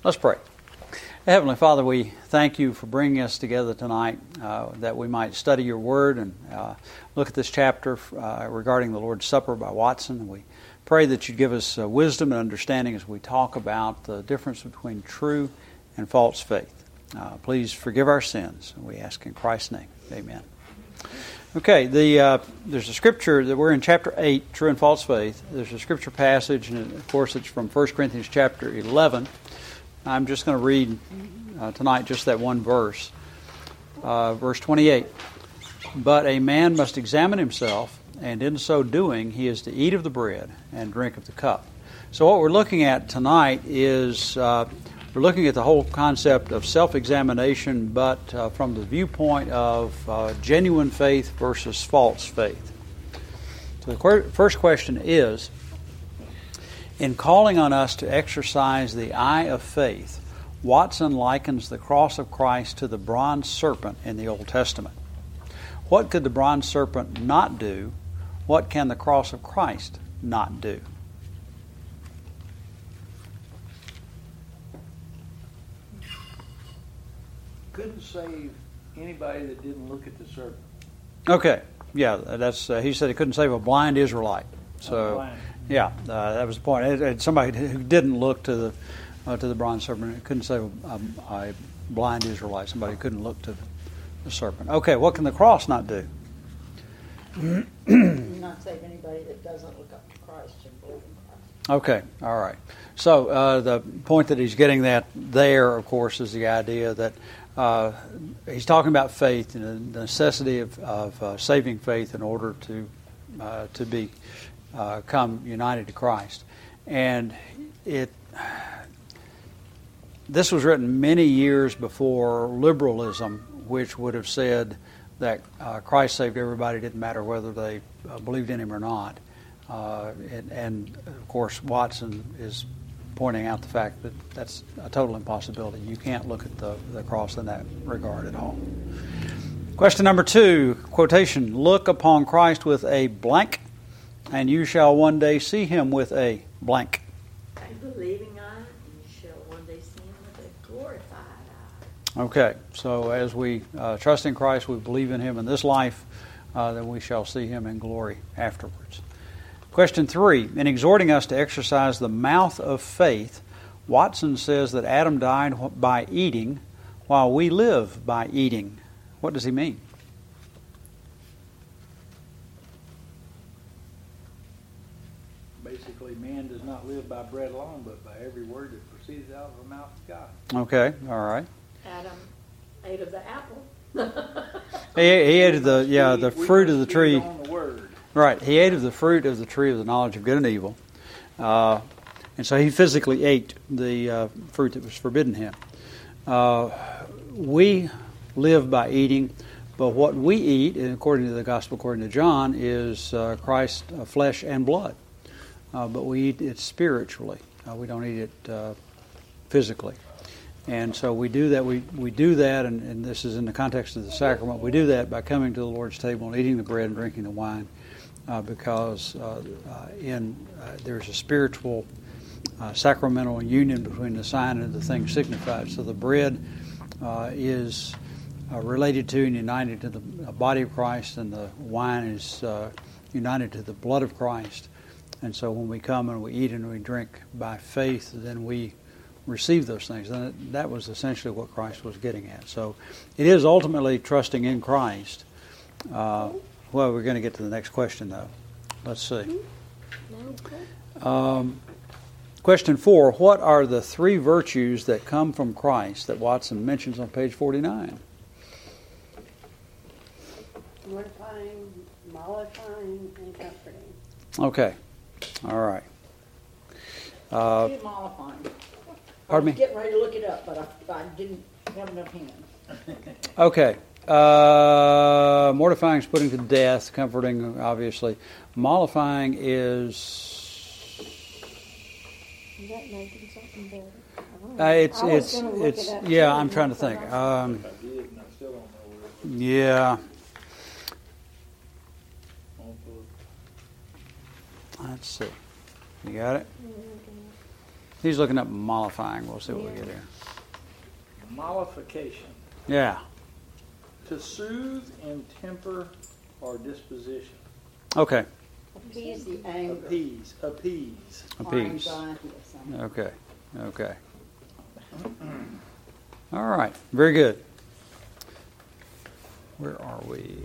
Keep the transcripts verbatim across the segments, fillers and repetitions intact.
Let's pray. Heavenly Father, we thank you for bringing us together tonight uh, that we might study your word and uh, look at this chapter uh, regarding the Lord's Supper by Watson. We pray that you give us uh, wisdom and understanding as we talk about the difference between true and false faith. Uh, please forgive our sins. We ask in Christ's name. Amen. Okay, the uh, there's a scripture that we're in chapter eight, true and false faith. There's a scripture passage, and of course it's from First Corinthians chapter eleven. I'm just going to read uh, tonight just that one verse, uh, verse twenty-eight. But a man must examine himself, and in so doing he is to eat of the bread and drink of the cup. So what we're looking at tonight is uh, we're looking at the whole concept of self-examination, but uh, from the viewpoint of uh, genuine faith versus false faith. So the qu- first question is, in calling on us to exercise the eye of faith, Watson likens the cross of Christ to the bronze serpent in the Old Testament. What could the bronze serpent not do? What can the cross of Christ not do? Couldn't save anybody that didn't look at the serpent. Okay, yeah, that's uh, he said he couldn't save a blind Israelite. So, blind. yeah, uh, that was the point. It, it, somebody who didn't look to the uh, to the bronze serpent, it couldn't save a, a, a blind Israelite. Somebody who couldn't look to the serpent. Okay, what can the cross not do? Not save anybody that doesn't look up to Christ and believe in Christ. Okay, all right. So uh, the point that he's getting at there, of course, is the idea that uh, he's talking about faith and the necessity of, of uh, saving faith in order to uh, to be uh, come united to Christ. And it this was written many years before liberalism, which would have said that uh, Christ saved everybody, didn't matter whether they uh, believed in him or not. Uh, and, and, of course, Watson is pointing out the fact that that's a total impossibility. You can't look at the, the cross in that regard at all. Question number two, quotation, look upon Christ with a blank, and you shall one day see him with a blank. A believing eye, and you shall one day see him with a glorified eye. Okay, so as we uh, trust in Christ, we believe in him in this life, uh, then we shall see him in glory afterwards. Question three, in exhorting us to exercise the mouth of faith, Watson says that Adam died by eating while we live by eating. What does he mean? Basically, man does not live by bread alone, but by every word that proceeds out of the mouth of God. Okay, all right. Adam ate of the apple. He, he ate of the yeah the We fruit of the must tree. feed on the word. Right, he ate of the fruit of the tree of the knowledge of good and evil, uh, and so he physically ate the uh, fruit that was forbidden him. Uh, we live by eating, but what we eat, and according to the Gospel according to John, is uh, Christ's uh, flesh and blood. Uh, but we eat it spiritually. Uh, we don't eat it uh, physically. And so we do that. We, we do that, and, and this is in the context of the sacrament. We do that by coming to the Lord's table and eating the bread and drinking the wine, uh, because uh, uh, in uh, there's a spiritual uh, sacramental union between the sign and the thing signified. So the bread uh, is uh, related to and united to the body of Christ, and the wine is uh, united to the blood of Christ. And so when we come and we eat and we drink by faith, then we receive those things. And that was essentially what Christ was getting at. So it is ultimately trusting in Christ. Uh, well, we're going to get to the next question, though. Let's see. Um, question four, what are the three virtues that come from Christ that Watson mentions on page forty-nine? Mortifying, mollifying, and comforting. Okay. All right. Uh, Mollifying. Pardon me? I was getting ready to look it up, but I, I didn't have enough hands. Okay. Uh, mortifying is putting to death. Comforting, obviously. Mollifying is... Is that making something better? Uh, it's I was it's gonna look it's it up yeah. too, I'm and trying to I think. forgot. Um, I did, and I still don't know where it yeah. is. Let's see. You got it? He's looking up mollifying. We'll see what we get here. Mollification. Yeah. To soothe and temper or disposition. Okay. Appease the anger. Appease. Appease. Or Appease. anxiety or something. Okay. Okay. All right. Very good. Where are we?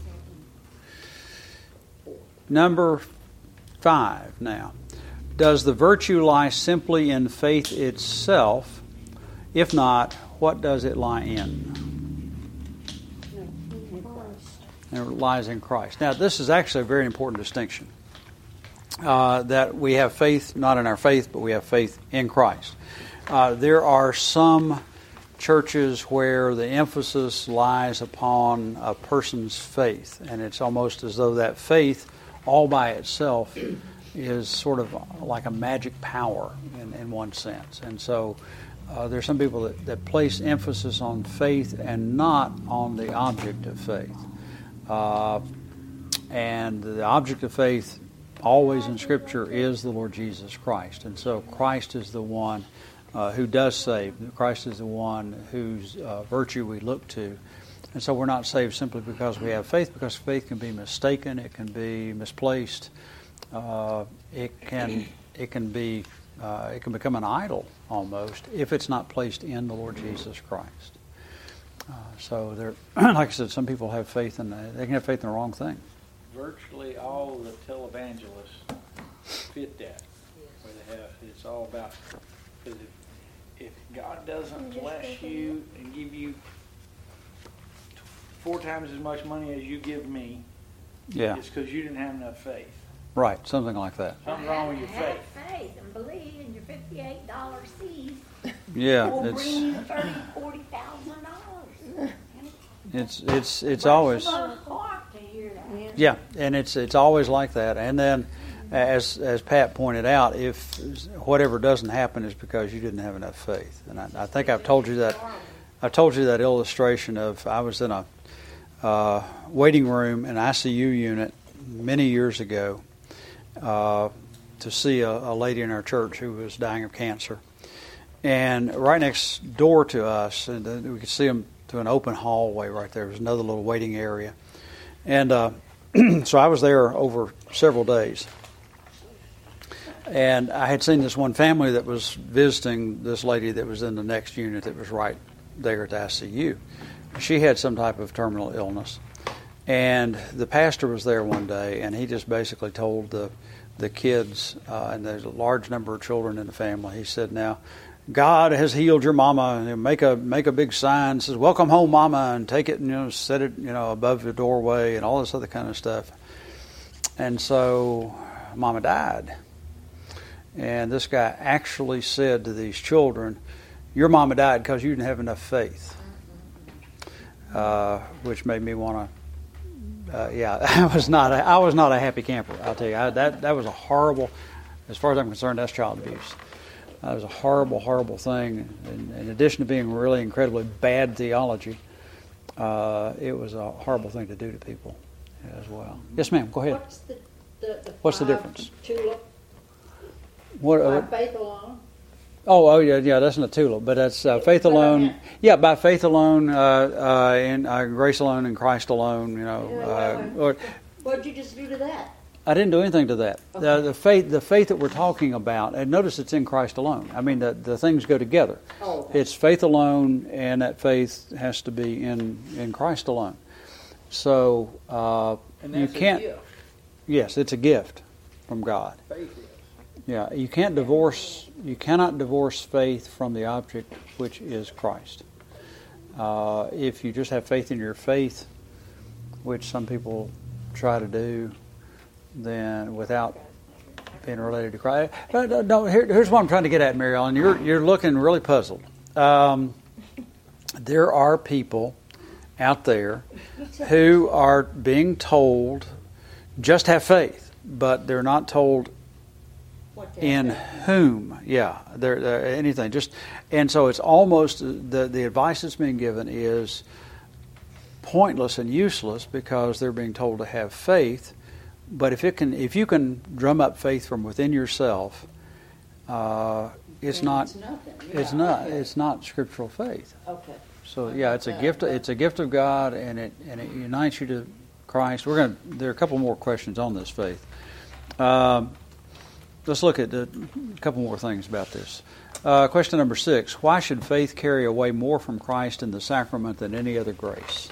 Number five now. Does the virtue lie simply in faith itself? If not, what does it lie in? And it lies in Christ. Now, this is actually a very important distinction. Uh, that we have faith, not in our faith, but we have faith in Christ. Uh, there are some churches where the emphasis lies upon a person's faith, and it's almost as though that faith all by itself is sort of like a magic power in, in one sense. And so uh, there's some people that, that place emphasis on faith and not on the object of faith. Uh, and the object of faith always in Scripture is the Lord Jesus Christ. And so Christ is the one uh, who does save. Christ is the one whose uh, virtue we look to. And so we're not saved simply because we have faith, because faith can be mistaken, it can be misplaced, uh, it can it can be uh, it can become an idol almost if it's not placed in the Lord Jesus Christ. Uh, so there, like I said, some people have faith in they can have faith in the wrong thing. Virtually all the televangelists fit that. Where they have it's all about because if, if God doesn't bless you and give you four times as much money as you give me, Yeah. it's because you didn't have enough faith. Right, something like that. Something wrong with your Have faith. faith and believe in your fifty-eight dollar seed. Yeah, Will it's bring you thirty, forty thousand dollars. it's it's it's always Heart to hear that. yeah, and it's it's always like that. And then, as as Pat pointed out, if whatever doesn't happen is because you didn't have enough faith. And I, I think I've told you that I told you that illustration of I was in a uh, waiting room, an I C U unit, many years ago, uh, to see a, a lady in our church who was dying of cancer. And right next door to us, and we could see them to an open hallway right there. There was another little waiting area. And uh, so I was there over several days. And I had seen this one family that was visiting this lady that was in the next unit that was right there at the I C U. She had some type of terminal illness. And the pastor was there one day, and he just basically told the the kids, uh, and there's a large number of children in the family, he said, now, God has healed your mama, and make a make a big sign, says, welcome home, mama, and take it and, you know, set it, you know, above the doorway and all this other kind of stuff. And so mama died. And this guy actually said to these children, your mama died because you didn't have enough faith. Uh, which made me want to, uh, yeah, I was not a, I was not a happy camper, I'll tell you. I, that, that was a horrible, as far as I'm concerned, that's child abuse. That was a horrible, horrible thing. In, in addition to being really incredibly bad theology, uh, it was a horrible thing to do to people as well. Yes, ma'am, go ahead. What's the, the, the What's the five difference? Tulip, What, uh, by faith alone? Oh, oh yeah, yeah. That's not tulip, but that's uh, faith But I alone. meant- Yeah, by faith alone, uh, uh, in uh, grace alone, in Christ alone. You know, Yeah, uh, wait, wait. or, What'd you just do to that? I didn't do anything to that. The, Okay. the faith, the faith that we're talking about, and notice it's in Christ alone. I mean, the the things go together. Oh, okay. It's faith alone, and that faith has to be in in Christ alone. So uh, And you that's a can't. gift. Yes, it's a gift from God. Faith is. Yeah, you can't divorce. You cannot divorce faith from the object, which is Christ. Uh, if you just have faith in your faith, which some people try to do, then without being related to Christ. But uh, no, here, here's what I'm trying to get at, Mary Ellen. You're you're looking really puzzled. Um, there are people out there who are being told just have faith, but they're not told What the in heck? whom. Yeah, there, there anything. Just and so it's almost the the advice that's being given is pointless and useless because they're being told to have faith. But if it can, if you can drum up faith from within yourself, uh, it's then not. It's nothing. It's Yeah, not. okay. It's not scriptural faith. Okay. So I yeah, got it's a that, gift. but- It's a gift of God, and it and it unites you to Christ. We're going. to There are a couple more questions on this faith. Um, let's look at a couple more things about this. Uh, question number six: why should faith carry away more from Christ in the sacrament than any other grace?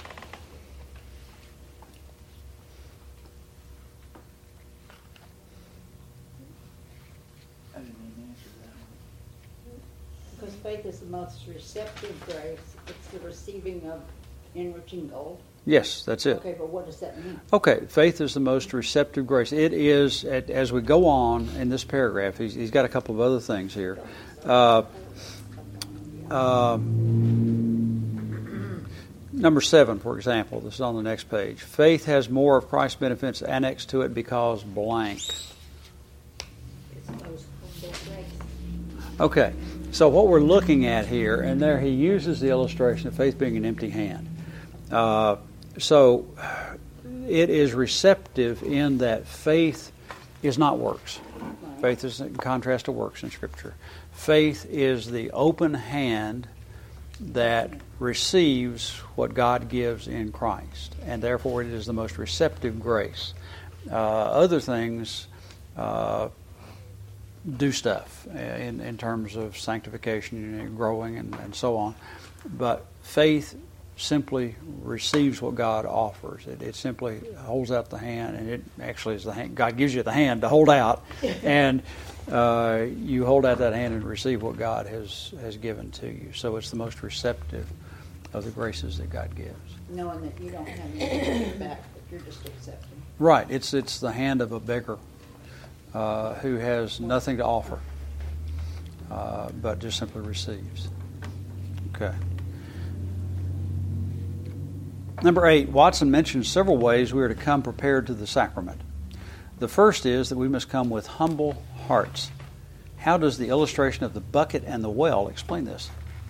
I didn't even answer that one. Because faith is the most receptive grace. It's the receiving of enriching gold. Yes, that's it. Okay, but what does that mean? Okay, faith is the most receptive grace. It is, at- as we go on in this paragraph, he's, he's got a couple of other things here. Uh, uh, number seven, for example, this is on the next page. Faith has more of Christ's benefits annexed to it because blank. It's the most humble grace. Okay, so what we're looking at here, and there he uses the illustration of faith being an empty hand. Uh, so it is receptive in that faith is not works. Faith is in contrast to works in Scripture. Faith is the open hand that receives what God gives in Christ, and therefore it is the most receptive grace. Uh, other things uh, do stuff in, in terms of sanctification and growing and, and so on, but faith simply receives what God offers. It, it simply holds out the hand, and it actually is the hand. God gives you the hand to hold out, and uh, you hold out that hand and receive what God has, has given to you. So it's the most receptive of the graces that God gives. Knowing that you don't have anything back, but you're just accepting. Right. It's it's the hand of a beggar uh, who has nothing to offer, uh, but just simply receives. Okay. Number eight, Watson mentions several ways we are to come prepared to the sacrament. The first is that we must come with humble hearts. How does the illustration of the bucket and the well explain this?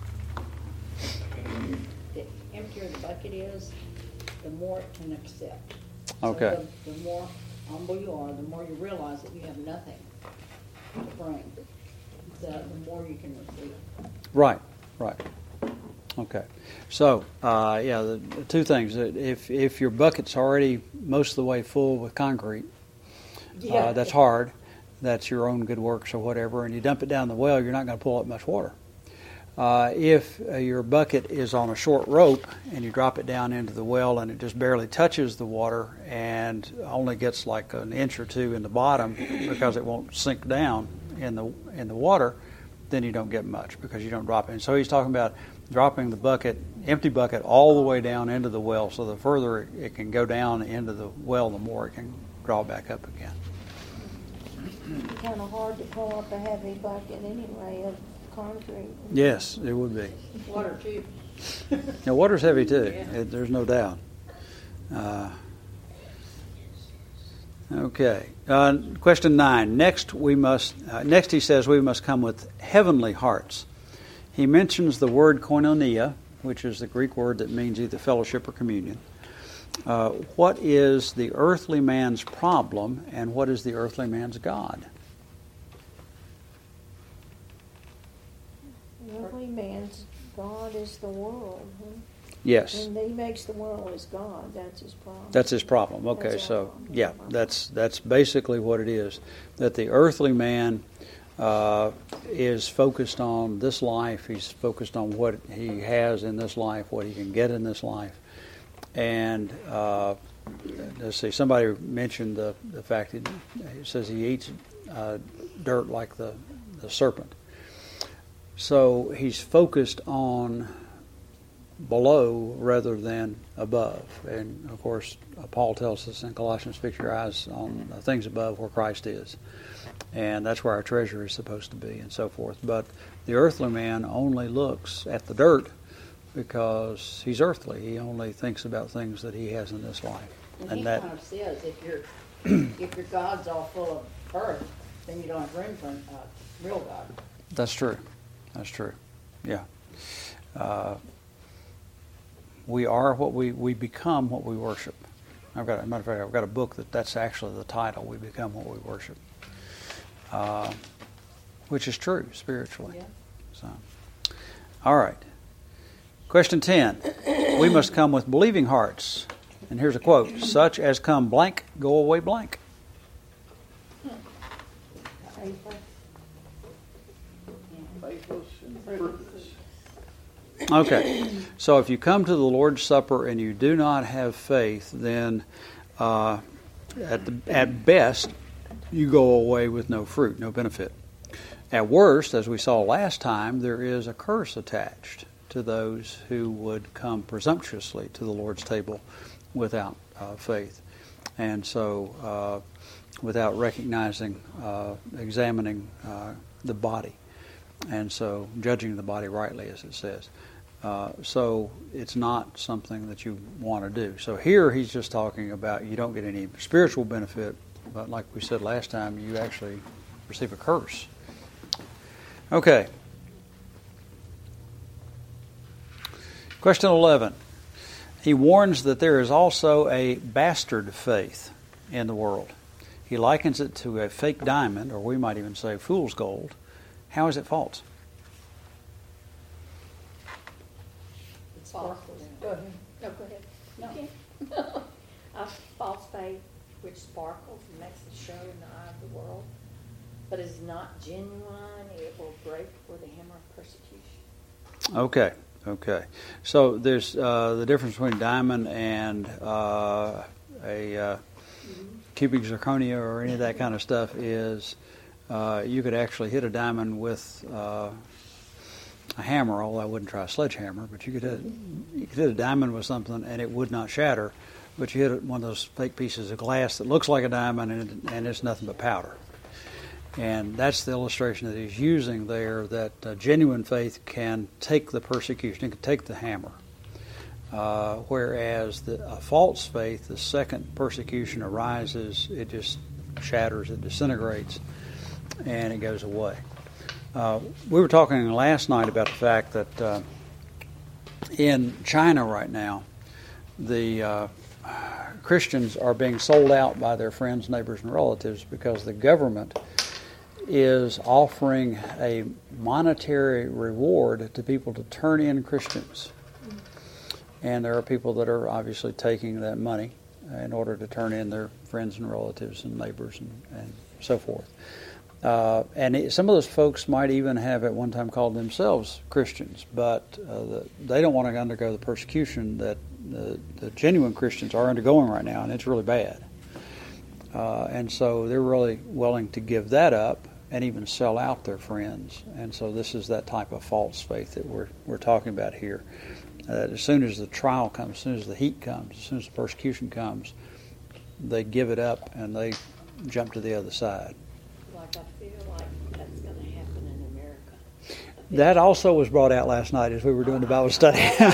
The emptier the bucket is, the more it can accept. Okay. So the, the more humble you are, the more you realize that you have nothing to bring. The, the more you can receive. Right, right. Okay. So, uh, yeah, the, the two things. If if your bucket's already most of the way full with concrete, Yeah. uh, that's hard. That's your own good works or whatever, and you dump it down the well, you're not going to pull up much water. Uh, if uh, your bucket is on a short rope and you drop it down into the well and it just barely touches the water and only gets like an inch or two in the bottom because it won't sink down in the in the water, then you don't get much because you don't drop it. And so he's talking about dropping the bucket, empty bucket, all the way down into the well. So the further it, it can go down into the well, the more it can draw back up again. Kind of hard to pull up a heavy bucket anyway of concrete. Yes, it would be. Water too. Now, water's heavy too. Yeah. It, there's no doubt. Uh, okay. Uh, question nine. Next, we must. Uh, next, he says we must come with heavenly hearts. He mentions the word koinonia, which is the Greek word that means either fellowship or communion. Uh, what is the earthly man's problem, and what is the earthly man's God? The earthly man's God is the world. Huh? Yes. And he makes the world as God. That's his problem. That's his problem. Okay, That's so our problem. yeah, that's that's basically what it is. That the earthly man uh, is focused on this life. He's focused on what he has in this life, what he can get in this life. And uh, let's see, somebody mentioned the the fact that it says he eats uh, dirt like the the serpent. So he's focused on below rather than above. And of course, uh, Paul tells us in Colossians, fix your eyes on the things above where Christ is. And that's where our treasure is supposed to be and so forth. But the earthly man only looks at the dirt because he's earthly. He only thinks about things that he has in this life. And, And he that, kind of says if your if your God's all full of earth, then you don't have room for a uh, real God. that's true. That's true. Yeah. Uh, we are what we, we become what we worship. I've got, as a matter of fact, I've got a book that that's actually the title. We become what we worship. Uh, which is true spiritually. Yeah. So, all right. Question ten. We must come with believing hearts. And here's a quote. Such as come blank, go away blank. Faithless and fruitless. Okay. So if you come to the Lord's Supper and you do not have faith, then uh, at, the, at best, you go away with no fruit, no benefit. At worst, as we saw last time, there is a curse attached to those who would come presumptuously to the Lord's table without uh, faith. And so, uh, without recognizing, uh, examining uh, the body. And so, judging the body rightly, as it says. Uh, so, it's not something that you want to do. So, here he's just talking about you don't get any spiritual benefit, but like we said last time, you actually receive a curse. Okay. Question eleven. He warns that there is also a bastard faith in the world. He likens it to a fake diamond, or we might even say fool's gold. How is it false? It's false. Go ahead. No, go ahead. No. A false faith which sparkles and makes it show in the eye of the world, but is not genuine. It will break for the hammer of persecution. Okay, okay. So there's uh, the difference between diamond and uh, a uh, cubic zirconia or any of that kind of stuff is uh, you could actually hit a diamond with uh, a hammer, although I wouldn't try a sledgehammer, but you could hit, you could hit a diamond with something and it would not shatter, but you hit one of those fake pieces of glass that looks like a diamond and, and it's nothing but powder. And that's the illustration that he's using there, that uh, genuine faith can take the persecution, it can take the hammer. Uh, whereas the, a false faith, the second persecution arises, it just shatters, it disintegrates, and it goes away. Uh, we were talking last night about the fact that uh, in China right now, the uh, Christians are being sold out by their friends, neighbors, and relatives because the government is offering a monetary reward to people to turn in Christians. And there are people that are obviously taking that money in order to turn in their friends and relatives and neighbors and, and so forth. Uh, and it, some of those folks might even have at one time called themselves Christians, but uh, the, they don't want to undergo the persecution that the, the genuine Christians are undergoing right now, and it's really bad. Uh, and so they're really willing to give that up and even sell out their friends. And so this is that type of false faith that we're we're talking about here. Uh, as soon as the trial comes, as soon as the heat comes, as soon as the persecution comes, they give it up and they jump to the other side. Like I feel like that's going to happen in America. That also was brought out last night as we were doing the Bible study. Y'all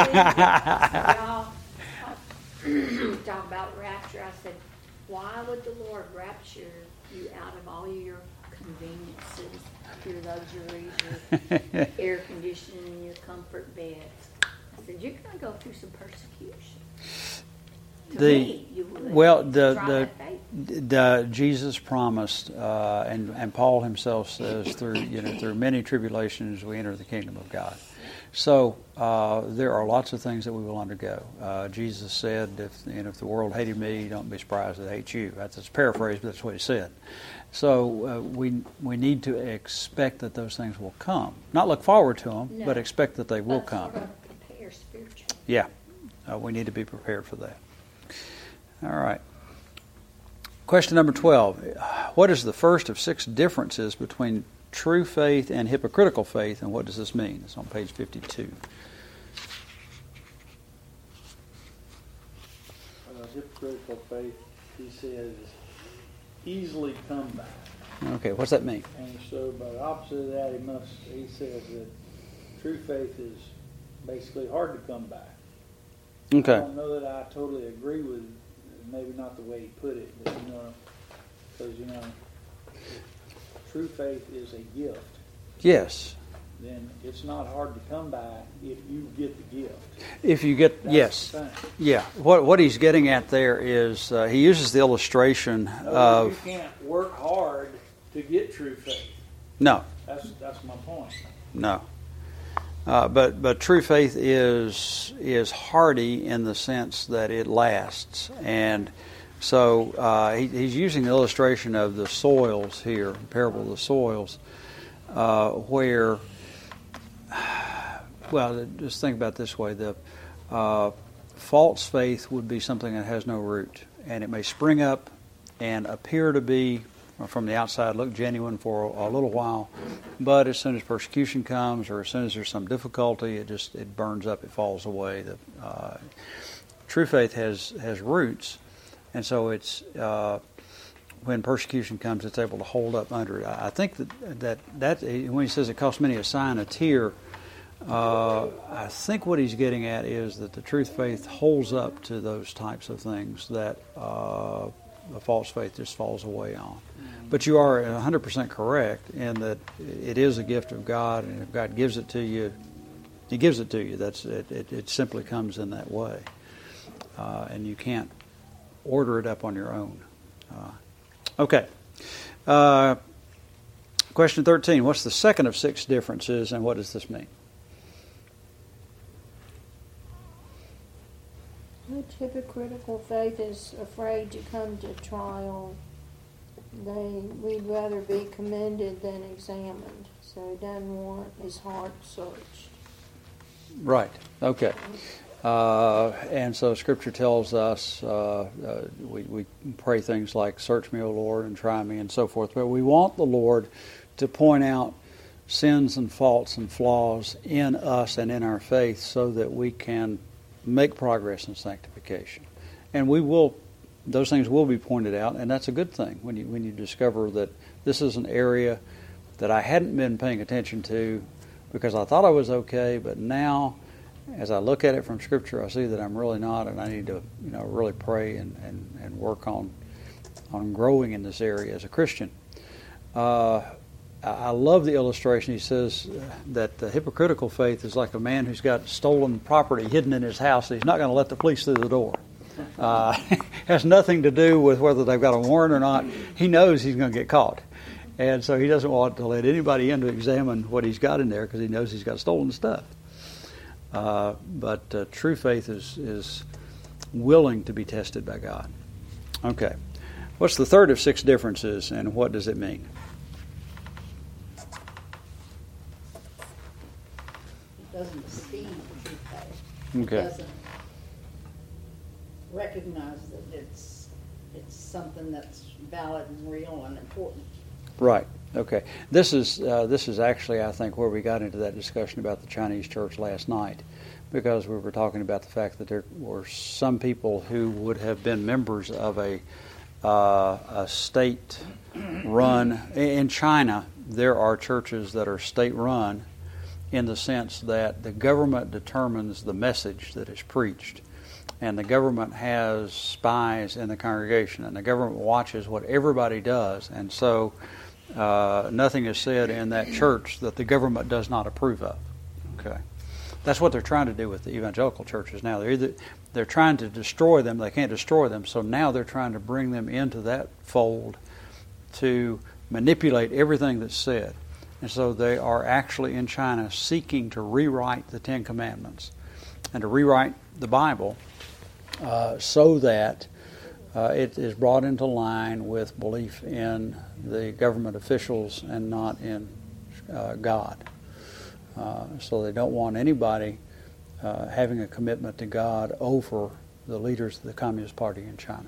talk about rapture. I said, why would the Lord rapture you out of all your conveniences, your luxuries, your air conditioning, your comfort beds? I said, you're going to go through some persecution. To The me, you would. well, the Try the, that faith. the Jesus promised, uh, and and Paul himself says, through you know through many tribulations we enter the kingdom of God. So uh, there are lots of things that we will undergo. Uh, Jesus said, if you know, if the world hated me, don't be surprised it hates you. That's a paraphrase, but that's what he said. So uh, we we need to expect that those things will come. Not look forward to them, No. but expect that they will But come. sort of prepare spiritually. Yeah, uh, we need to be prepared for that. All right. Question number twelve. What is the first of six differences between true faith and hypocritical faith, and what does this mean? It's on page fifty-two. Uh, hypocritical faith, he says, easily come by. Okay, what's that mean? And so, by the opposite of that, he must. He says that true faith is basically hard to come by. I Okay. don't know that I totally agree with, maybe not the way he put it, but you know, because you know, if true faith is a gift, Yes. then it's not hard to come by if you get the gift. If you get That's yes, the thing. yeah. What what he's getting at there is uh, he uses the illustration No, of you can't work hard to get true faith. No, That's that's my point. no. Uh, but but true faith is is hardy in the sense that it lasts, and so uh, he, he's using the illustration of the soils here, parable of the soils, uh, where, well, just think about it this way: the uh, false faith would be something that has no root, and it may spring up and appear to be, from the outside, look genuine for a little while, but as soon as persecution comes, or as soon as there's some difficulty, it just it burns up, it falls away. The uh, true faith has has roots, and so it's uh, when persecution comes, it's able to hold up under it. I think that that that when he says it costs many a sign, a tear, uh, I think what he's getting at is that the true faith holds up to those types of things that uh, the false faith just falls away on. But you are one hundred percent correct in that it is a gift of God, and if God gives it to you, He gives it to you. That's it. It, it simply comes in that way, uh, and you can't order it up on your own. Uh, okay. Uh, question thirteen. What's the second of six differences, and what does this mean? The hypocritical faith is afraid to come to trial. They we'd rather be commended than examined, so he doesn't want his heart searched. Right. Okay. Uh, and so Scripture tells us uh, uh, we, we pray things like, "Search me, O Lord, and try me," and so forth. But we want the Lord to point out sins and faults and flaws in us and in our faith, so that we can make progress in sanctification. And we will. Those things will be pointed out, and that's a good thing when you when you discover that this is an area that I hadn't been paying attention to because I thought I was okay, but now, as I look at it from Scripture, I see that I'm really not, and I need to you know really pray and, and, and work on on growing in this area as a Christian. Uh, I love the illustration. He says that the hypocritical faith is like a man who's got stolen property hidden in his house. He's not going to let the police through the door. Uh, has nothing to do with whether they've got a warrant or not. He knows he's going to get caught. And so he doesn't want to let anybody in to examine what he's got in there because he knows he's got stolen stuff. Uh, but uh, true faith is, is willing to be tested by God. Okay. What's the third of six differences, and what does it mean? It doesn't see the true faith. Okay. It doesn't recognize that it's it's something that's valid and real and important. Right. Okay. This is uh, this is actually, I think, where we got into that discussion about the Chinese church last night, because we were talking about the fact that there were some people who would have been members of a uh, a state-run. In China, there are churches that are state-run in the sense that the government determines the message that is preached. And the government has spies in the congregation, and the government watches what everybody does. And so uh, nothing is said in that church that the government does not approve of. Okay, that's what they're trying to do with the evangelical churches now. They're either they're trying to destroy them. They can't destroy them, so now they're trying to bring them into that fold to manipulate everything that's said. And so they are actually in China seeking to rewrite the Ten Commandments and to rewrite the Bible. Uh, so that uh, it is brought into line with belief in the government officials and not in uh, God. Uh, so they don't want anybody uh, having a commitment to God over the leaders of the Communist Party in China.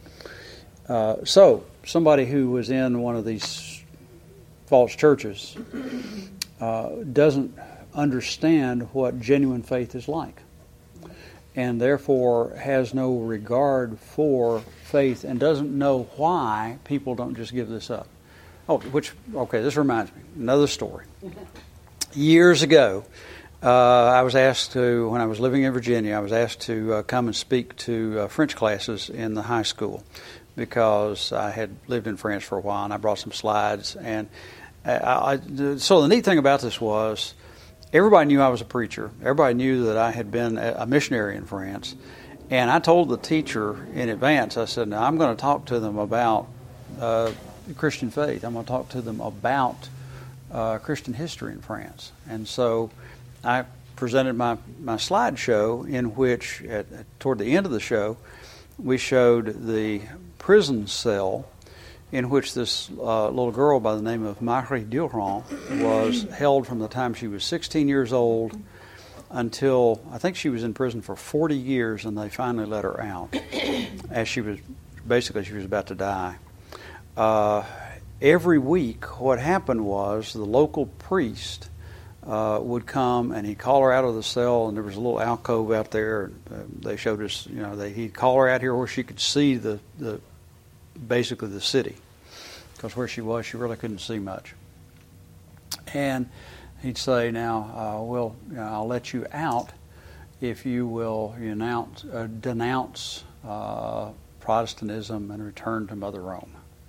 Uh, so somebody who was in one of these false churches uh, doesn't understand what genuine faith is like, and therefore has no regard for faith and doesn't know why people don't just give this up. Oh, which, okay, this reminds me, another story. Years ago, uh, I was asked to, when I was living in Virginia, I was asked to uh, come and speak to uh, French classes in the high school because I had lived in France for a while, and I brought some slides. And I, I, so the neat thing about this was, everybody knew I was a preacher. Everybody knew that I had been a missionary in France. And I told the teacher in advance, I said, now I'm going to talk to them about uh, Christian faith. I'm going to talk to them about uh, Christian history in France. And so I presented my, my slideshow in which, at, at, toward the end of the show, we showed the prison cell in which this uh, little girl by the name of Marie Durand was held from the time she was sixteen years old until, I think she was in prison for forty years, and they finally let her out as she was, basically she was about to die. Uh, every week what happened was the local priest uh, would come and he'd call her out of the cell, and there was a little alcove out there. Uh, they showed us, you know, they, he'd call her out here where she could see the, the basically the city, because where she was, she really couldn't see much. And he'd say, now, uh, well, you know, I'll let you out if you will renounce, uh, denounce uh, Protestantism and return to Mother Rome.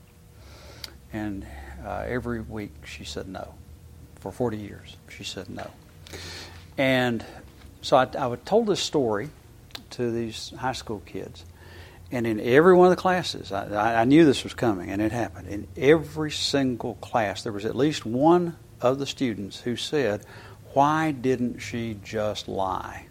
And uh, every week she said no. For forty years, she said no. And so I, I told this story to these high school kids. And in every one of the classes, I, I knew this was coming, and it happened. In every single class, there was at least one of the students who said, why didn't she just lie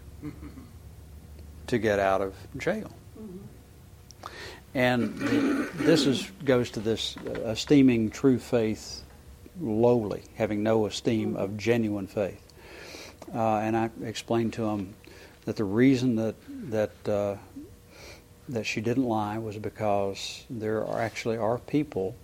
to get out of jail? Mm-hmm. And the, this is goes to this uh, esteeming true faith lowly, having no esteem of genuine faith. Uh, and I explained to them that the reason that that uh, that she didn't lie was because there are actually are people,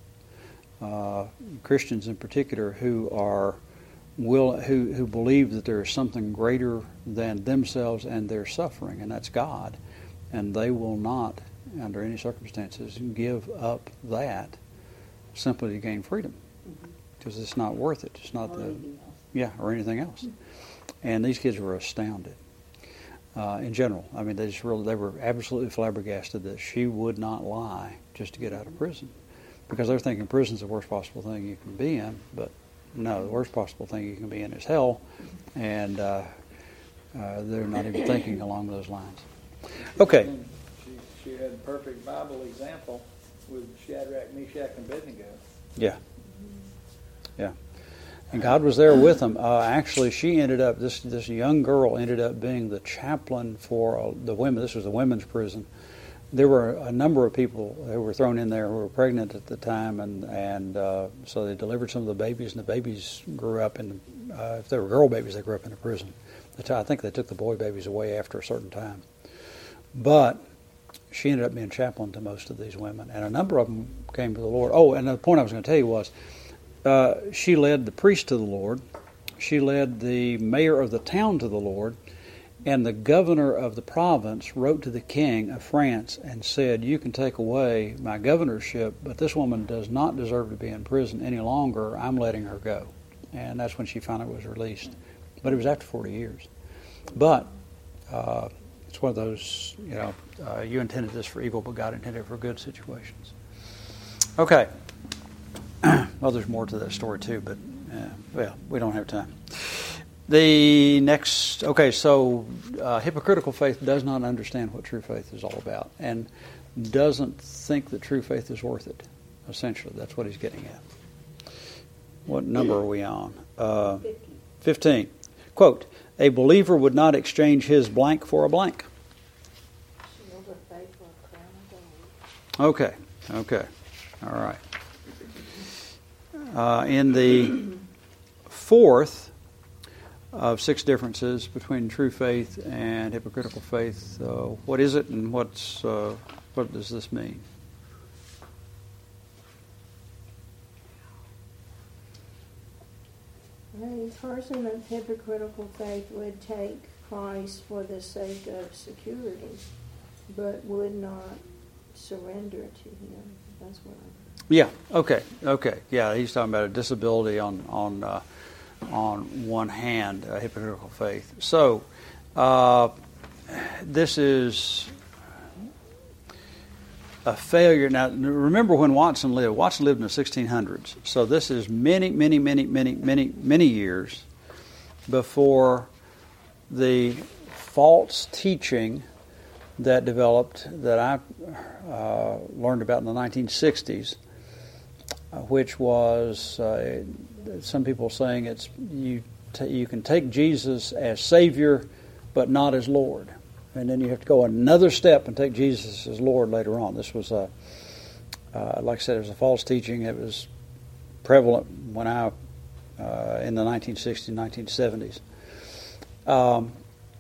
uh, Christians in particular, who are will who who believe that there is something greater than themselves and their suffering, and that's God, and they will not, under any circumstances, give up that simply to gain freedom, because it's not worth it. It's not the yeah or anything else. And these kids were astounded. Uh, in general, I mean, they just really, they were absolutely flabbergasted that she would not lie just to get out of prison, because they're thinking prison's the worst possible thing you can be in. But no, the worst possible thing you can be in is hell, and uh, uh, they're not even thinking along those lines. Okay. She, she had a perfect Bible example with Shadrach, Meshach, and Abednego. Yeah. Yeah. And God was there with them. Uh, actually, she ended up, this this young girl ended up being the chaplain for uh, the women. This was a women's prison. There were a number of people who were thrown in there who were pregnant at the time, and, and uh, so they delivered some of the babies, and the babies grew up in, uh, if they were girl babies, they grew up in a prison. I think they took the boy babies away after a certain time. But she ended up being chaplain to most of these women, and a number of them came to the Lord. Oh, and the point I was going to tell you was, Uh, she led the priest to the Lord. She led the mayor of the town to the Lord. And the governor of the province wrote to the king of France and said, you can take away my governorship, but this woman does not deserve to be in prison any longer. I'm letting her go. And that's when she finally was released. But it was after forty years. But uh, it's one of those, you know, uh, you intended this for evil, but God intended it for good situations. Okay. Well, there's more to that story too, but uh, well, we don't have time. The next, okay, so uh, hypocritical faith does not understand what true faith is all about, and doesn't think that true faith is worth it. Essentially, that's what he's getting at. What number are we on? Uh, Fifteen. Quote: a believer would not exchange his blank for a blank. Okay. Okay. All right. Uh, in the fourth of six differences between true faith and hypocritical faith, uh, what is it, and what's uh, what does this mean? A person of hypocritical faith would take Christ for the sake of security, but would not surrender to Him. That's what I. Yeah. Okay. Okay. Yeah. He's talking about a disability on on uh, on one hand, uh, hypocritical faith. So uh, this is a failure. Now, remember when Watson lived. Watson lived in the sixteen hundreds. So this is many, many, many, many, many, many years before the false teaching that developed that I uh, learned about in the nineteen sixties. Uh, which was uh, some people saying it's you t- you can take Jesus as Savior, but not as Lord, and then you have to go another step and take Jesus as Lord later on. This was a uh, like I said, it was a false teaching. It was prevalent when I uh, in the nineteen sixties, nineteen seventies. Um,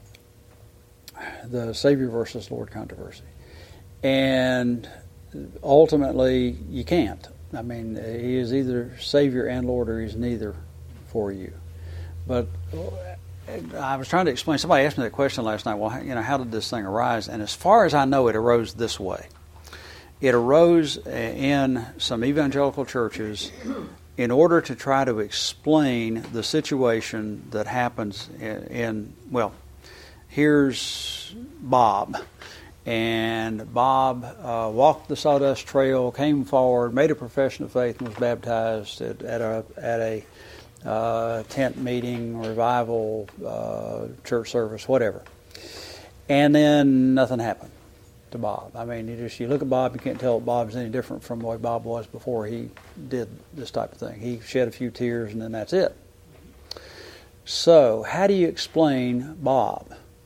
the Savior versus Lord controversy, and ultimately you can't. I mean, he is either Savior and Lord, or he's neither for you. But I was trying to explain. Somebody asked me that question last night. Well, you know, how did this thing arise? And as far as I know, it arose this way. It arose in some evangelical churches in order to try to explain the situation that happens in, in well, here's Bob. And Bob uh, walked the sawdust trail, came forward, made a profession of faith, and was baptized at, at a at a uh, tent meeting, revival, uh, church service, whatever. And then nothing happened to Bob. I mean, you just you look at Bob, you can't tell that Bob's any different from the way Bob was before he did this type of thing. He shed a few tears, and then that's it. So, how do you explain Bob?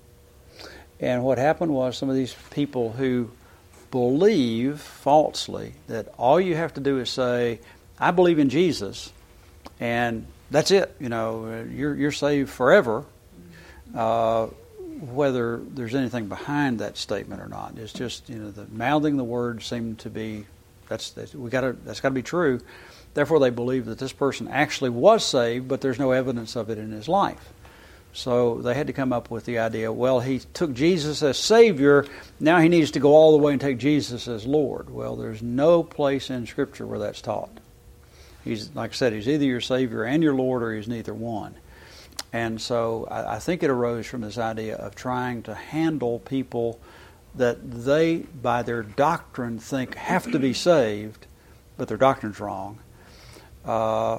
And what happened was some of these people who believe falsely that all you have to do is say, I believe in Jesus, and that's it. You know, you're you're saved forever, uh, whether there's anything behind that statement or not. It's just, you know, the mouthing the words seem to be, that's, that's we gotta that's got to be true. Therefore, they believe that this person actually was saved, but there's no evidence of it in his life. So they had to come up with the idea, well, he took Jesus as Savior, now he needs to go all the way and take Jesus as Lord. Well, there's no place in Scripture where that's taught. He's, like I said, he's either your Savior and your Lord, or he's neither one. And so I, I think it arose from this idea of trying to handle people that they, by their doctrine, think have to be saved, but their doctrine's wrong. Uh,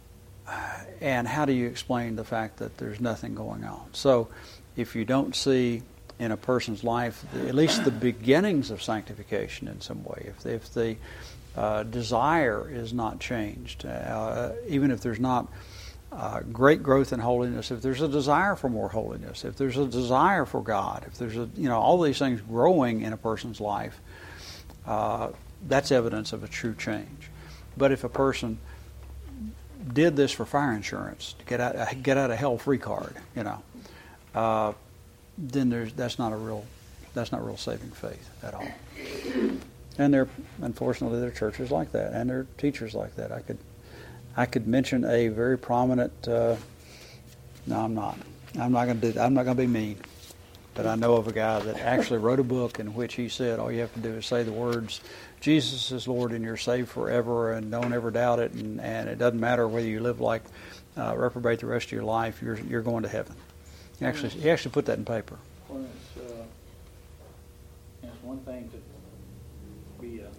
And how do you explain the fact that there's nothing going on? So if you don't see in a person's life at least the beginnings of sanctification in some way, if, if the uh, desire is not changed, uh, even if there's not uh, great growth in holiness, if there's a desire for more holiness, if there's a desire for God, if there's a, you know, all these things growing in a person's life, uh, that's evidence of a true change. But if a person did this for fire insurance, to get out get out of hell free card, you know, uh, then there's that's not a real that's not real saving faith at all. And there, unfortunately, there are churches like that, and there are teachers like that. I could I could mention a very prominent. Uh, no, I'm not. I'm not going to do. I'm not going to be mean. But I know of a guy that actually wrote a book in which he said all you have to do is say the words, Jesus is Lord and you're saved forever, and don't ever doubt it, and, and it doesn't matter whether you live like uh, reprobate the rest of your life, you're you're going to heaven. He actually, he actually put that in paper. Well, it's, uh, it's one thing to be a,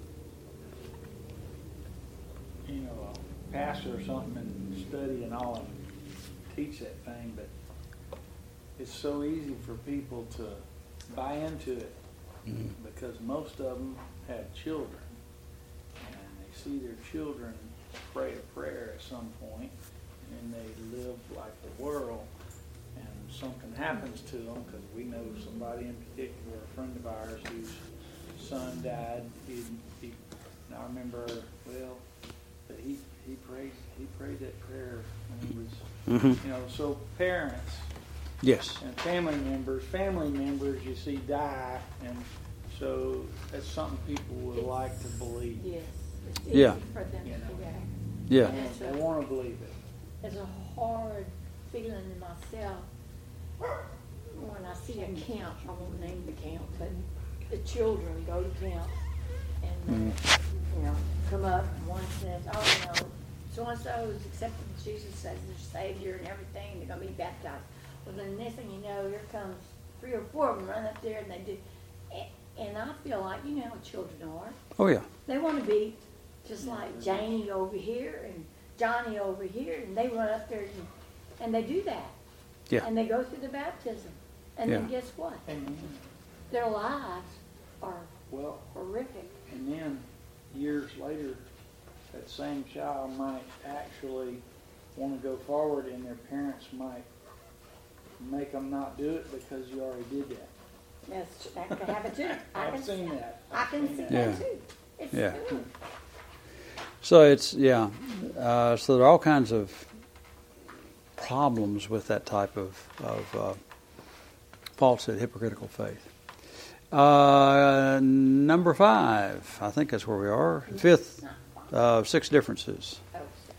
you know, a pastor or something and study and all and teach that thing, but it's so easy for people to buy into it mm-hmm. because most of them have children, and they see their children pray a prayer at some point, and they live like the world, and something happens to them, because we know somebody in particular, a friend of ours, whose son died. He, he, and I remember, well, that he he prayed he prayed that prayer when he was, mm-hmm. you know, so parents. Yes. And family members, family members you see die, and so that's something people would it's, like to believe. Yes. It's easy yeah. for them you know. to figure Yeah. They, they want to believe it. It's a hard feeling in myself when I see a camp. I won't name the camp, but the children go to camp and uh, you know come up, and one says, "Oh, you know, so and so is accepting Jesus as their Savior and everything. They're going to be baptized." Well, then the next thing you know, here comes three or four of them run up there and they do. And I feel like, you know how children are. Oh, yeah. They want to be just like Janie over here and Johnny over here, and they run up there and, and they do that. Yeah. And they go through the baptism. And yeah. then guess what? Amen. Their lives are well, horrific. And then years later, that same child might actually want to go forward, and their parents might make them not do it because you already did that. That's, that could happen too. I can I've seen that. I can see I've Yeah. that too. It's Yeah. true. So it's, yeah. Uh, so there are all kinds of problems with that type of, of uh, falsehood, hypocritical faith. Uh, number five, I think that's where we are. Fifth, uh, six differences. Oh,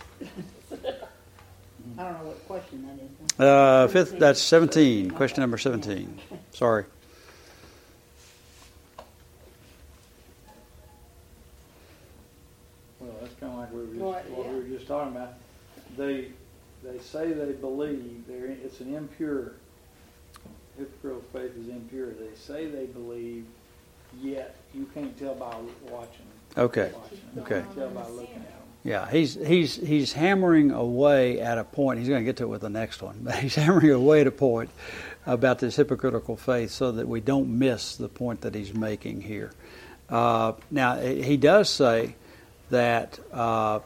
I don't know what question that is. Uh, fifth, that's seventeen. Question number seventeen. Sorry. Well, that's kind of like we were just, What, what we yeah. were just talking about. They they say they believe they're in, it's an impure hypocritical faith is impure. They say they believe, yet you can't tell by watching. Okay. watching them. Okay. You can't tell by looking at them. Yeah, he's he's he's hammering away at a point. He's going to get to it with the next one, but he's hammering away at a point about this hypocritical faith, so that we don't miss the point that he's making here. Uh, now, he does say that, uh,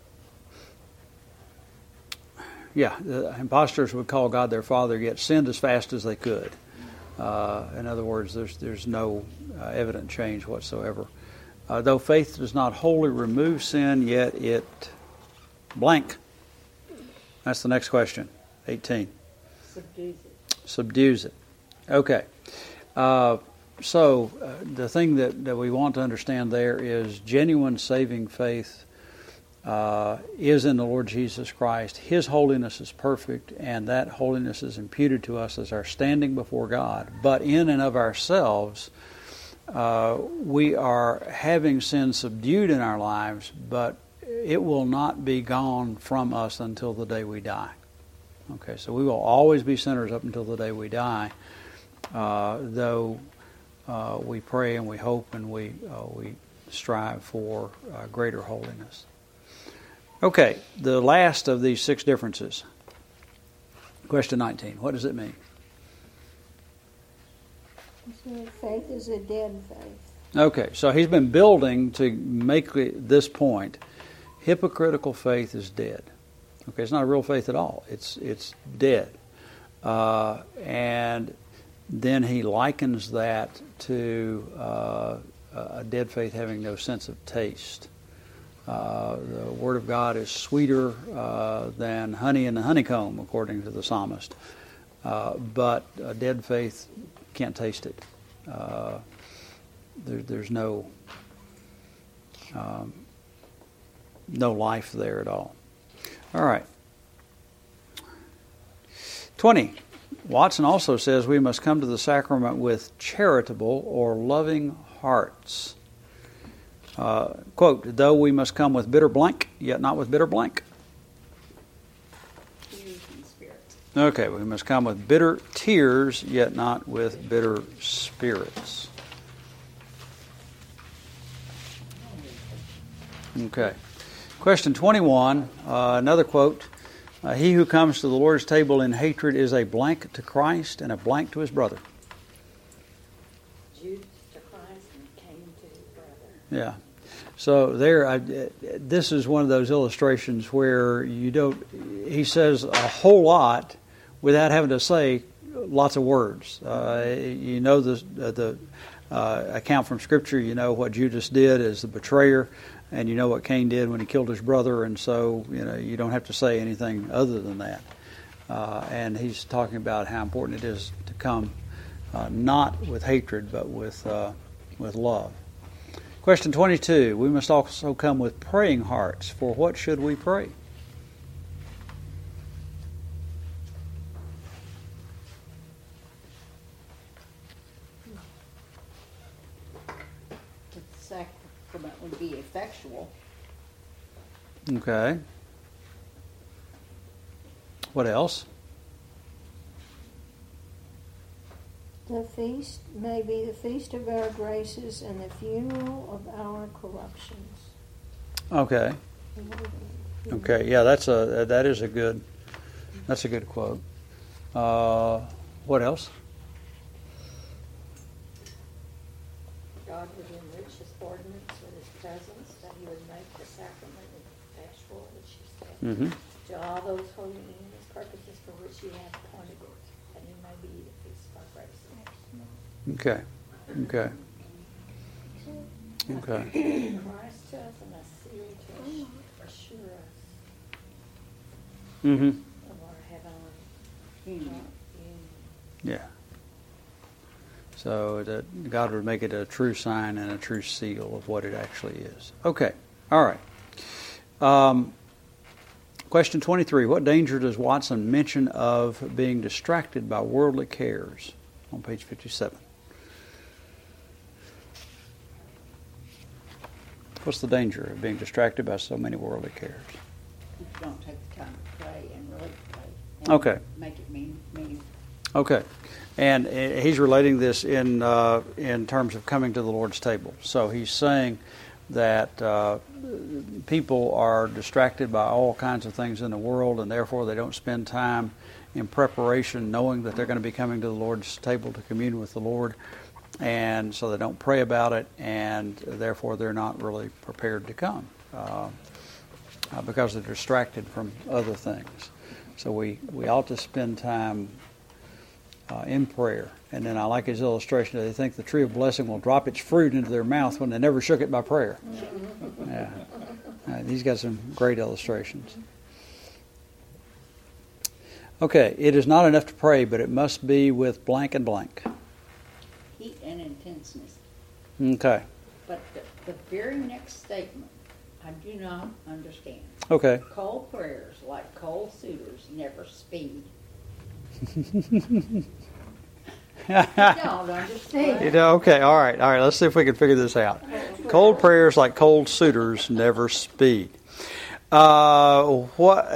yeah, the imposters would call God their Father, yet sinned as fast as they could. Uh, in other words, there's there's no uh, evident change whatsoever. Uh, though faith does not wholly remove sin, yet it blank. That's the next question. eighteen. Subdues it. Subdues it. Okay. Uh, so uh, the thing that, that we want to understand there is genuine saving faith uh, is in the Lord Jesus Christ. His holiness is perfect, and that holiness is imputed to us as our standing before God. But in and of ourselves, uh, we are having sin subdued in our lives, but it will not be gone from us until the day we die. Okay, so we will always be sinners up until the day we die, uh, though uh, we pray and we hope and we uh, we strive for uh, greater holiness. Okay, the last of these six differences. Question nineteen. What does it mean? So faith is a dead faith. Okay, so he's been building to make this point. Hypocritical faith is dead. Okay, it's not a real faith at all. It's it's dead. Uh, and then he likens that to uh, a dead faith having no sense of taste. Uh, the Word of God is sweeter uh, than honey in the honeycomb, according to the psalmist. Uh, but a dead faith can't taste it. Uh, there, there's no um, no life there at all. All right. twenty. Watson also says we must come to the sacrament with charitable or loving hearts. Uh, quote, though we must come with bitter blank, yet not with bitter blank. Tears and spirits. Okay, we must come with bitter tears, yet not with bitter spirits. Okay. Question twenty-one, uh, another quote. Uh, he who comes to the Lord's table in hatred is a blank to Christ and a blank to his brother. Judas to Christ and Cain to his brother. Yeah. So there, I, this is one of those illustrations where you don't. He says a whole lot without having to say lots of words. Uh, you know the the uh, account from Scripture. You know what Judas did as the betrayer, and you know what Cain did when he killed his brother. And so you know you don't have to say anything other than that. Uh, and he's talking about how important it is to come uh, not with hatred, but with uh, with love. Question twenty-two. We must also come with praying hearts. For what should we pray? The sacrament would be effectual. Okay. What else? The feast may be the feast of our graces and the funeral of our corruptions. Okay. Okay. Yeah, that's a that is a good that's a good quote. Uh, what else? God would enrich his ordinance with his presence, that he would make the sacrament effectual, which he said. Mm-hmm. to all those holy and his purposes for which he hath appointed it, that he may be the feast of our grace. Okay. Okay. Okay. Christ to us and a seal to assure us Mm-hmm. of our heavenly union. Yeah. So that God would make it a true sign and a true seal of what it actually is. Okay. All right. Um, question twenty-three. What danger does Watson mention of being distracted by worldly cares? On page fifty-seven. What's the danger of being distracted by so many worldly cares? If you don't take the time to pray and really pray. And Okay. Make it mean, meaningful. Okay. And uh, he's relating this in uh, in terms of coming to the Lord's table. So he's saying that uh, people are distracted by all kinds of things in the world, and therefore they don't spend time in preparation knowing that they're going to be coming to the Lord's table to commune with the Lord. And so they don't pray about it, and therefore they're not really prepared to come uh, uh, because they're distracted from other things. So we, we ought to spend time uh, in prayer. And then I like his illustration that they think the tree of blessing will drop its fruit into their mouth when they never shook it by prayer. Yeah, uh, he's got some great illustrations. Okay, it is not enough to pray, but it must be with blank and blank. Heat and intenseness. Okay. But the, the very next statement, I do not understand. Okay. Cold prayers, like cold suitors, never speed. I don't understand. You know, okay, all right, all right. Let's see if we can figure this out. Cold prayers, like cold suitors, never speed. Uh, what?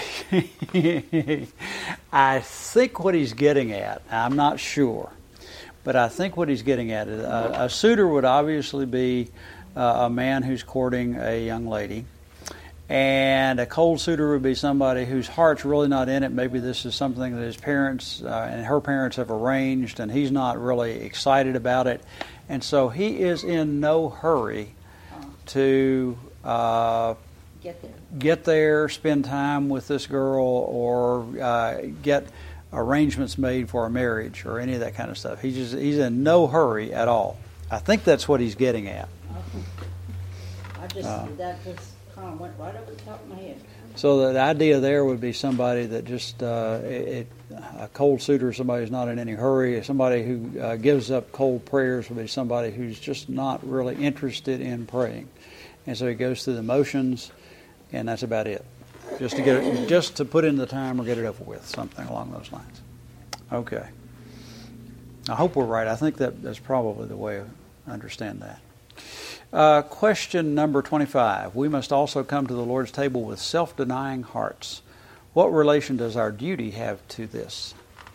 I think what he's getting at. I'm not sure, but I think what he's getting at is uh, a suitor would obviously be uh, a man who's courting a young lady. And a cold suitor would be somebody whose heart's really not in it. Maybe this is something that his parents uh, and her parents have arranged, and he's not really excited about it. And so he is in no hurry to uh, Get there. get there, spend time with this girl, or uh, get arrangements made for a marriage or any of that kind of stuff. He's just, he's in no hurry at all. I think that's what he's getting at. I just, Uh, that just kind of went right over the top of my head. So the idea there would be somebody that just, uh, it, a cold suitor, somebody who's not in any hurry. Somebody who uh, gives up cold prayers would be somebody who's just not really interested in praying. And so he goes through the motions, and that's about it. Just to get it, just to put in the time or get it over with, something along those lines. Okay. I hope we're right. I think that that's probably the way I understand that. Uh, question number twenty-five. We must also come to the Lord's table with self-denying hearts. What relation does our duty have to this?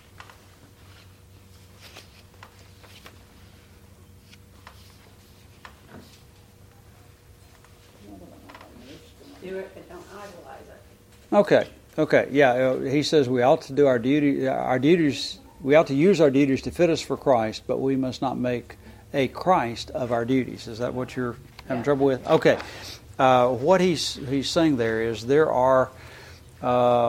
Do it, but don't idolize it. Okay. Okay. Yeah. uh, He says we ought to do our duty. Our duties. We ought to use our duties to fit us for Christ, but we must not make a Christ of our duties. Is that what you're having Yeah. trouble with? Okay. Uh, what he's he's saying there is there are uh,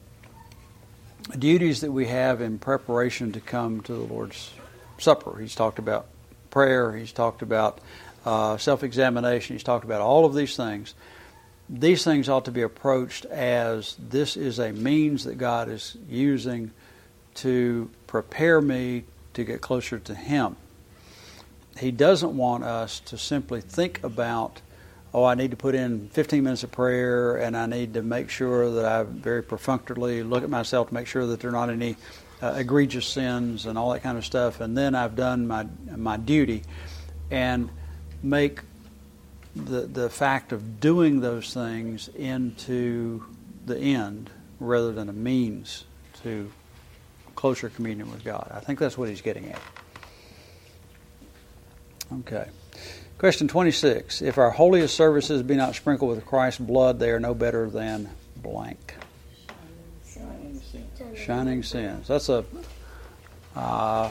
duties that we have in preparation to come to the Lord's Supper. He's talked about prayer. He's talked about uh, self-examination. He's talked about all of these things. These things ought to be approached as this is a means that God is using to prepare me to get closer to Him. He doesn't want us to simply think about, oh, I need to put in fifteen minutes of prayer, and I need to make sure that I very perfunctorily look at myself to make sure that there are not any uh, egregious sins and all that kind of stuff, and then I've done my my duty, and make the the fact of doing those things into the end rather than a means to closer communion with God. I think that's what he's getting at. Okay. Question twenty-six. If our holiest services be not sprinkled with Christ's blood, they are no better than blank. Shining sin. Shining sins. That's a uh,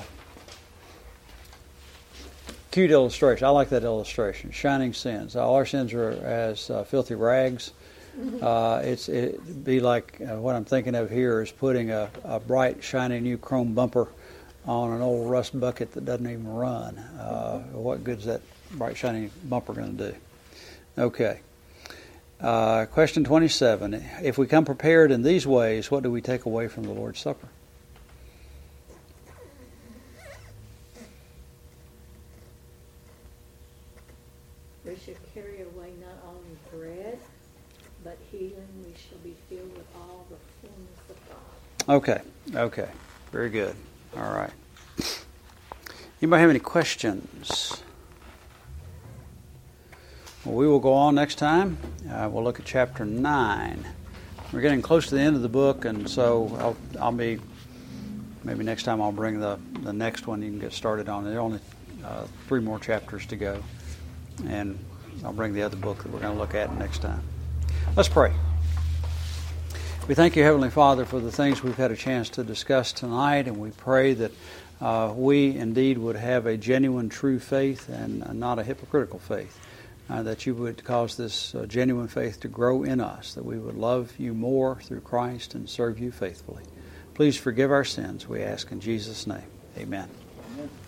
cute illustration. I like that illustration. Shining sins. All our sins are as uh, filthy rags, Uh, it's it'd be like uh, what I'm thinking of here is putting a, a bright, shiny new chrome bumper on an old rust bucket that doesn't even run. Uh, what good's that bright, shiny bumper going to do? Okay. Uh, question twenty-seven. If we come prepared in these ways, what do we take away from the Lord's Supper? We should carry away not only bread, but healing. We shall be filled with all the fullness of God. Okay. Okay. Very good. All right. Anybody have any questions? Well, we will go on next time. Uh, we'll look at chapter nine. We're getting close to the end of the book, and so I'll, I'll be, maybe next time I'll bring the, the next one you can get started on. There are only uh, three more chapters to go, and I'll bring the other book that we're going to look at next time. Let's pray. We thank you, Heavenly Father, for the things we've had a chance to discuss tonight, and we pray that uh, we indeed would have a genuine, true faith and uh, not a hypocritical faith. Uh, that you would cause this uh, genuine faith to grow in us, that we would love you more through Christ and serve you faithfully. Please forgive our sins, we ask in Jesus' name. Amen. Amen.